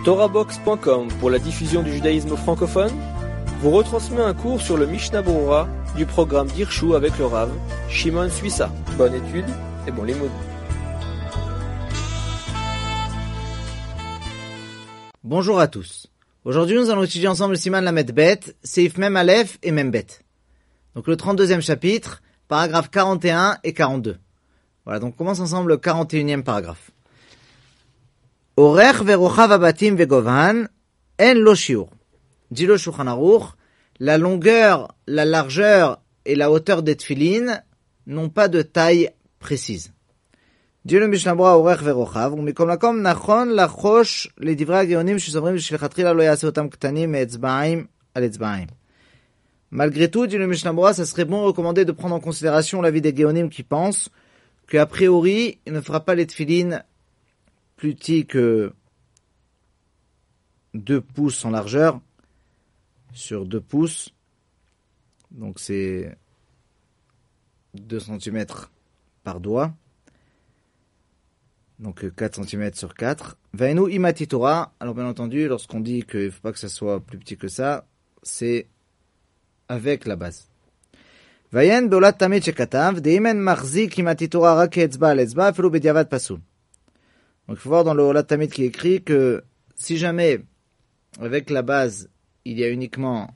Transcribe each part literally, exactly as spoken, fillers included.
Torahbox point com pour la diffusion du judaïsme francophone vous retransmet un cours sur le Mishnah Berurah du programme d'Hirshu avec le Rav Shimon Suissa. Bonne étude et bon limoud. Bonjour à tous. Aujourd'hui, nous allons étudier ensemble le Siman Lamed Bet, Seif Mem Aleph et Mem Bet. Donc le trente-deuxième chapitre, paragraphes quarante et un et quarante-deux. Voilà, donc on commence ensemble le quarante et unième paragraphe. Orech verochav abatim vegovan en lo shiur. Dit le Shulchan Aruch, la longueur, la largeur et la hauteur des tefilines n'ont pas de taille précise. Dit le Mishnah Berurah orech verochav, ומכל מקום נכון לחוש לדברי הגאונים שסוברים שלכתחילה לא יעשה אותם קטנים מאצבעיים על אצבעיים. Malgré tout, dit le Mishnah Berurah, ça serait bon recommandé de prendre en considération l'avis des Géonim qui pensent qu'a priori, il ne fera pas les tefilines plus petits que deux pouces en largeur sur deux pouces. Donc c'est deux centimètres par doigt. Donc quatre centimètres sur quatre. Vainu imati Torah. Alors bien entendu, lorsqu'on dit qu'il ne faut pas que ça soit plus petit que ça, c'est avec la base. Vayen beolat tamid shekatav deimen machzik imati Torah rak etzba al etzba afelu bediavad pasul. Donc il faut voir dans le Olat Tamid qui est écrit que si jamais avec la base il y a uniquement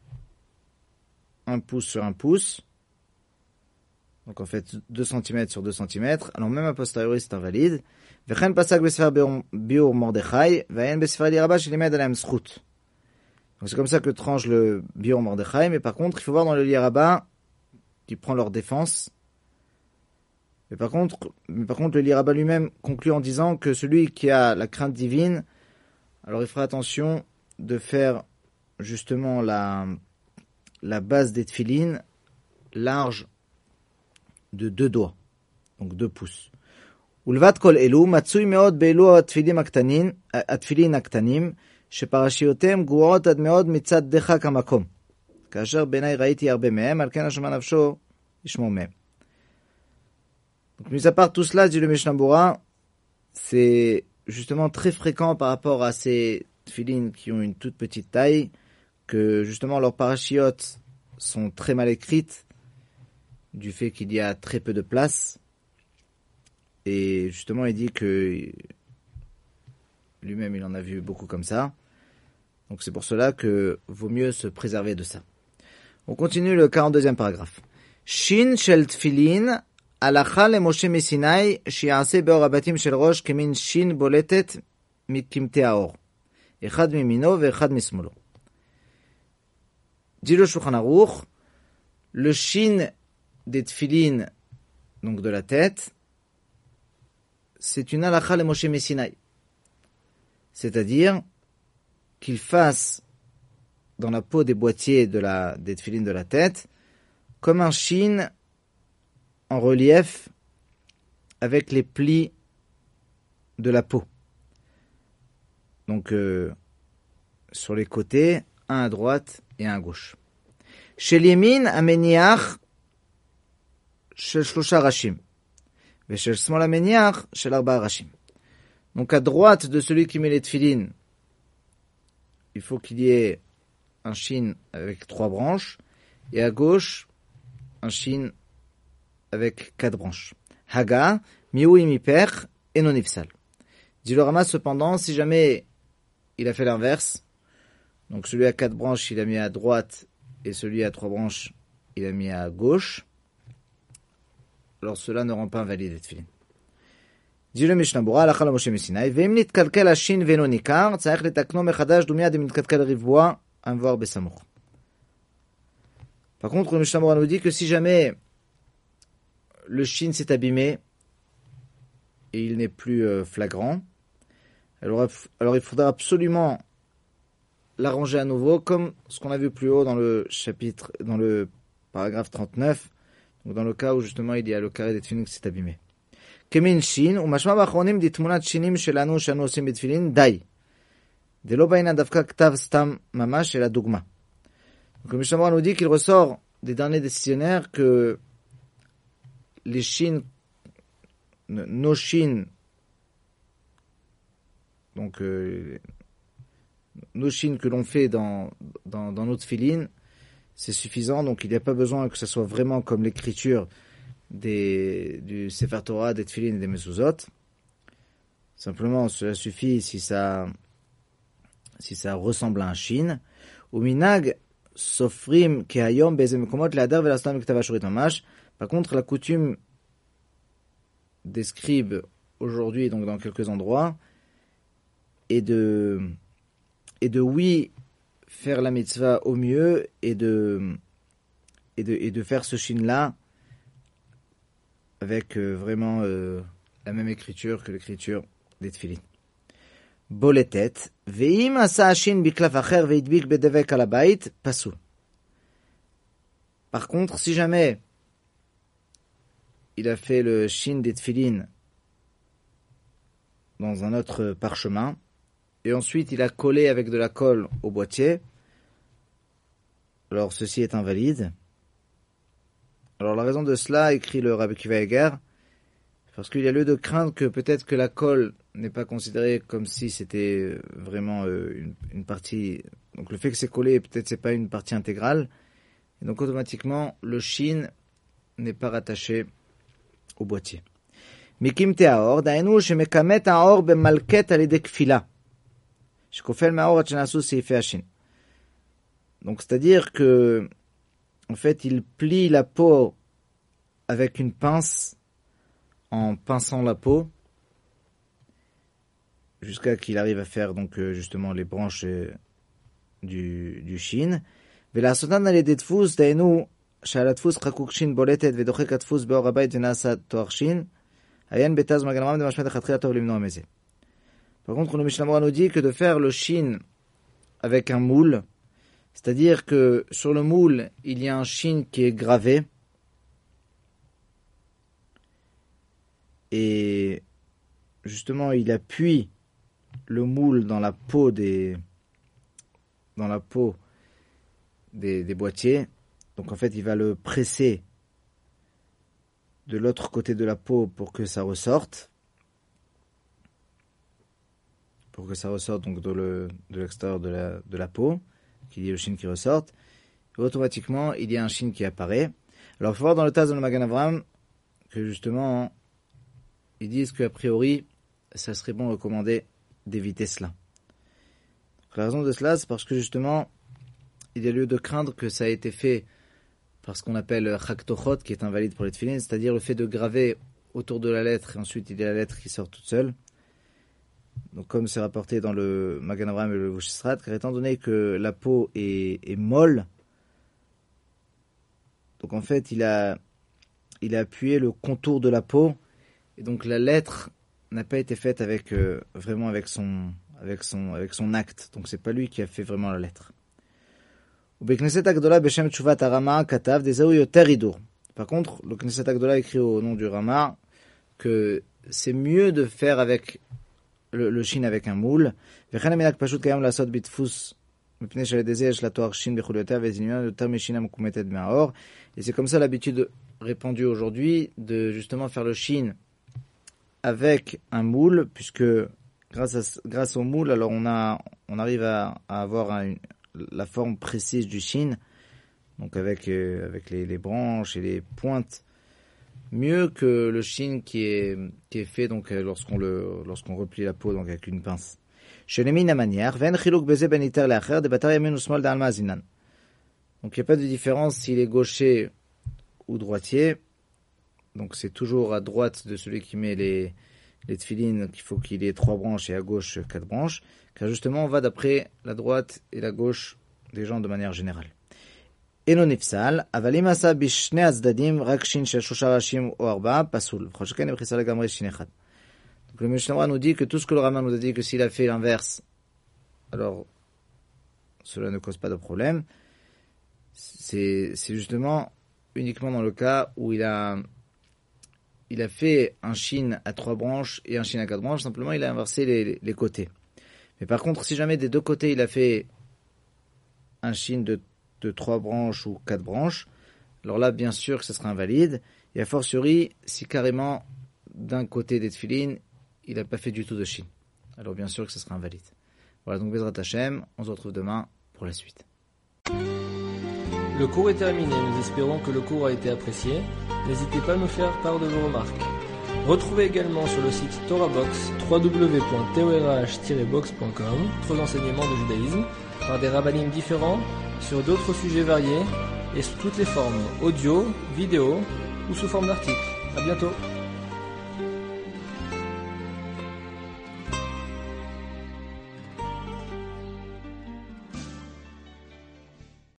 un pouce sur un pouce, donc en fait deux centimètres sur deux centimètres, alors même a posteriori c'est invalide. Vechen pasak besfer biur Mordechai, vayen besfer diraba shelimed alem zchut. Donc c'est comme ça que tranche le biur Mordechai, mais par contre il faut voir dans le Liraba qui prend leur défense. Mais par contre, mais par contre, le Liraba lui-même conclut en disant que celui qui a la crainte divine, alors il fera attention de faire justement la, la base des tefilines large de deux doigts, donc deux pouces. Ulvat kol elu matsui meod beelu atfilin aktanin, atfilin aktanim, sheparashiotem guot ad meod mitzad decha kamakom. Kasher benai raiti arbe mehem, al ken hashama nafsho yishmo mehem. Donc, mis à part tout cela, dit le Mishnah Berurah, c'est justement très fréquent par rapport à ces tefilines qui ont une toute petite taille, que justement leurs parachiotes sont très mal écrites, du fait qu'il y a très peu de place. Et justement, il dit que lui-même, il en a vu beaucoup comme ça. Donc c'est pour cela que vaut mieux se préserver de ça. On continue le quarante-deuxième paragraphe. Shin shel tefilin הלכה למשה מסיני שיעשה באור הבתים של ראש כמין שין בולטת מקמטי האור. אחד מימינו ואחד משמאלו. Dit le Shulchan Aruch, le shin des tefilines, donc de la tête, c'est une halakha le Moshe Messinai. C'est-à-dire qu'il fasse dans la peau des boîtiers de la, des tefilines de la tête comme un shin en relief avec les plis de la peau. Donc euh, sur les côtés, un à droite et un à gauche. Shel yamin ameniach shel shlosha rashim ve shel shmol ameniach shel arba rashim. Donc à droite de celui qui met les tefilines, il faut qu'il y ait un shin avec trois branches, et à gauche un shin avec quatre branches. Haga, miui miper, et non ifsal. Dit le Rama, cependant, si jamais il a fait l'inverse, donc celui à quatre branches, il a mis à droite, et celui à trois branches, il a mis à gauche, alors cela ne rend pas invalide les tefilines. Dit le Mishnah Berurah, הלכה למשה מסיני, ואם נתקלקל השין ואינו ניכר, צריך לתקנו מחדש דומייה דמתקלקל ריבוע, המבואר בסמוך. Par contre, le Mishnah Berurah nous dit que si jamais le shin s'est abîmé et il n'est plus euh, flagrant, alors, alors il faudra absolument l'arranger à nouveau, comme ce qu'on a vu plus haut dans le chapitre, dans le paragraphe trente-neuf, donc dans le cas où justement il y a le carré des tefilines qui s'est abîmé. Kemin shin, ou mashma b'achronim ditmunat shinim shelanu shanu osim betfilin dai. Delo baina davka ktav stam mamash el adugma. Donc le Mishnah Berurah nous dit qu'il ressort des derniers décisionnaires que les chines, nos chines, donc euh, nos chines que l'on fait dans, dans, dans notre filine, c'est suffisant, donc il n'y a pas besoin que ce soit vraiment comme l'écriture des, du Sefer Torah, des Tfilin et des Mezuzot. Simplement, cela suffit si ça, si ça ressemble à un shin. Ou minag sofrim kehayom bezemekomot le'adar ve'lastam k'tav ashurit mamash. Par contre, la coutume des scribes aujourd'hui, donc dans quelques endroits, est de, est de oui faire la mitzvah au mieux et de, et de, et de faire ce shin-là avec euh, vraiment euh, la même écriture que l'écriture des tefillin. Boletet, ve'im asa hashin biklaf acher ve'idbik bedevek al habayit, pasul. Par contre, si jamais il a fait le shin des tefillin dans un autre parchemin, et ensuite il a collé avec de la colle au boîtier, alors ceci est invalide. Alors la raison de cela, écrit le Rabbi Akiva Eger, parce qu'il y a lieu de craindre que peut-être que la colle n'est pas considérée comme si c'était vraiment une, une partie, donc le fait que c'est collé, peut-être c'est pas une partie intégrale, et donc automatiquement le shin n'est pas rattaché au boîtier. Mikim te'aor, da'enu shemekamet ha'or bemalket alidei kfila. Shekofel ma'or at shenasu seifei hashin. Donc c'est-à-dire que en fait, il plie la peau avec une pince en pinçant la peau jusqu'à qu'il arrive à faire donc justement les branches du du shin. ולעשותן על ידי דפוס, דהיינו שעל הדפוס חקוק שין בולטת ודוחק הדפוס באור הבית ונעשה תואר שין, עיין בתז מגן אברהם דמשמע לכתחילה טוב למנוע מזה. Par contre, le Mishnah Berurah nous dit que de faire le shin avec un moule, c'est-à-dire que sur le moule, il y a un shin qui est gravé, et justement, il appuie le moule dans la peau des, dans la peau des, des boîtiers. Donc en fait, il va le presser de l'autre côté de la peau pour que ça ressorte, pour que ça ressorte donc de, le, de l'extérieur de la, de la peau, qu'il y ait le shin qui ressorte. Et automatiquement, il y a un shin qui apparaît. Alors, il faut voir dans le Taz de Magen Avraham que justement, ils disent qu'a priori, ça serait bon recommandé d'éviter cela. Donc, la raison de cela, c'est parce que justement, il y a lieu de craindre que ça ait été fait par ce qu'on appelle chaktochot, qui est invalide pour les tefillin, c'est-à-dire le fait de graver autour de la lettre, et ensuite il y a la lettre qui sort toute seule. Donc comme c'est rapporté dans le Magen Avraham et le Vushesrat, car étant donné que la peau est, est molle, donc en fait il a, il a appuyé le contour de la peau, et donc la lettre n'a pas été faite avec, euh, vraiment avec son, avec, son, avec son acte, donc c'est pas lui qui a fait vraiment la lettre. Par contre, le Knesset Agdola écrit au nom du Rama que c'est mieux de faire avec le, le shin avec un moule. Et c'est comme ça l'habitude répandue aujourd'hui de justement faire le shin avec un moule, puisque grâce, à, grâce au moule, alors on, a, on arrive à, à avoir un, la forme précise du shin, donc avec, euh, avec les, les branches et les pointes, mieux que le shin qui est, qui est fait donc, lorsqu'on, le, lorsqu'on replie la peau donc, avec une pince. Donc il n'y a pas de différence s'il est gaucher ou droitier, donc c'est toujours à droite de celui qui met les, les tefillin qu'il faut qu'il ait trois branches et à gauche quatre branches, car justement on va d'après la droite et la gauche des gens de manière générale. אינו נפסל, אבל אם עשה בשני הצדדים רק שין של שלושה ראשים או ארבעה, פסול. בכל שכן אם חיסה לגמרי שין אחד. Donc le Mishnah Berurah nous dit que tout ce que le Rama nous a dit que s'il a fait l'inverse, alors cela ne cause pas de problème. C'est, c'est justement uniquement dans le cas où il a, il a fait un shin à trois branches et un shin à quatre branches, simplement il a inversé les, les côtés. Mais par contre, si jamais des deux côtés il a fait un shin de de trois branches ou quatre branches, alors là, bien sûr que ce sera invalide, et a fortiori, si carrément, d'un côté des tefillin, il n'a pas fait du tout de shin. Alors bien sûr que ce sera invalide. Voilà, donc Bezrat Hashem, on se retrouve demain pour la suite. Le cours est terminé, nous espérons que le cours a été apprécié. N'hésitez pas à nous faire part de vos remarques. Retrouvez également sur le site TorahBox w w w point torah tiret box point com d'autres enseignements de judaïsme par des rabbinim différents sur d'autres sujets variés et sous toutes les formes, audio, vidéo ou sous forme d'articles. À bientôt.